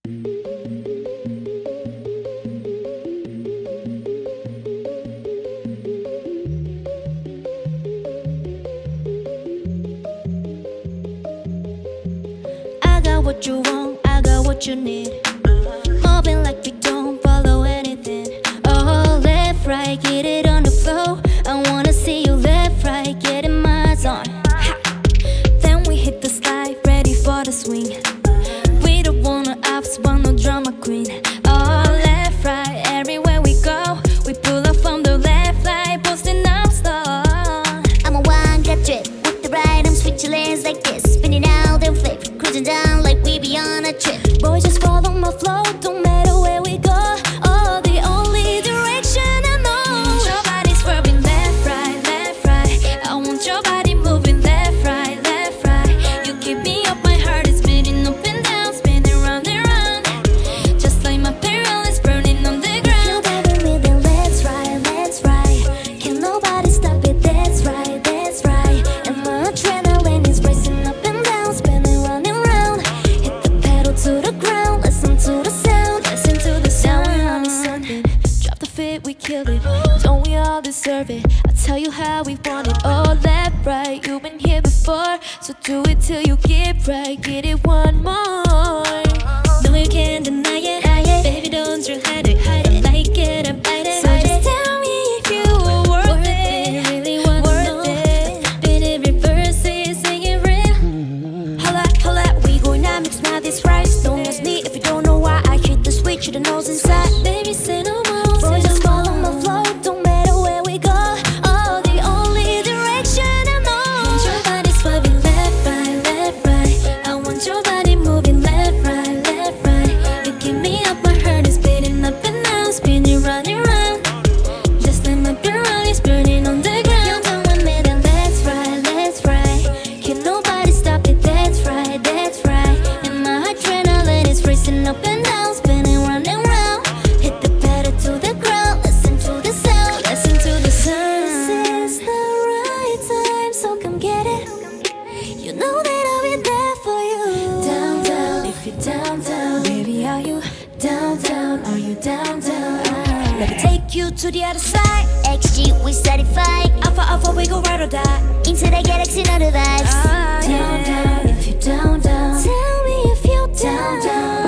I got what you want, I got what you need. Moving like we don't follow anything. Oh, left, right, get it on the floor. I wanna see you left, right, get in my zone. Ha. Then we hit the slide, ready for the swing. We don't wanna ups, want no drama queen. Oh, left, right, everywhere we go. We pull up from the left, right, posting up slow. I'm a one-drop trip with the right arm, switch your legs like this, spinning out and flip, cruising down like we be on a trip. Boy, just follow my flow, don't matter where we go. Oh, the only direction I know. Your body's swerving left, right. I want your body moving left, right. You keep me up, my heart is beating up and down, spinning round and round. Just like my barrel is burning on the ground. Your body rhythm, let's ride. Can nobody stop it, that's right. And my adrenaline is racing up and down, spinning round and round. Hit the pedal to the ground, listen to the sound. Down on something, drop the fit, we killed it. Don't we all deserve it? I'll tell you how we want it. Oh, left, right, you've been here before, so do it till you get right. Get it one more. No, you can't deny it. Baby, don't you hide it. Like it and bite it. So just tell me if you were worth it. Really worth it. Spin it, reverse it, sing it real. Holla, we going to mix my this rice. Don't ask me if you don't know why I hit the switch to the nose inside. Baby, say no more. Boy, just follow my flow, don't matter where we go. Oh, the only direction I know. Your body's swerving left, right. I want your body moving left, right. You keep me up, my heart is beating up and down, spinning round and round. Just like my barrel is burning on the ground. You're doing me the let's ride. Can nobody stop it, that's right. And my adrenaline is racing up and down, spinning round and round. Hit the pedal to the ground, listen to the sound. This This is the right time, so come get it. You know that I'll be there for you. Down, if you're down, baby, are you down? Are you down? Let me take you to the other side. XG, we certified. Alpha, we go ride or die. Into the galaxy, know the vibes. Down, if you're down. Tell me if you're down.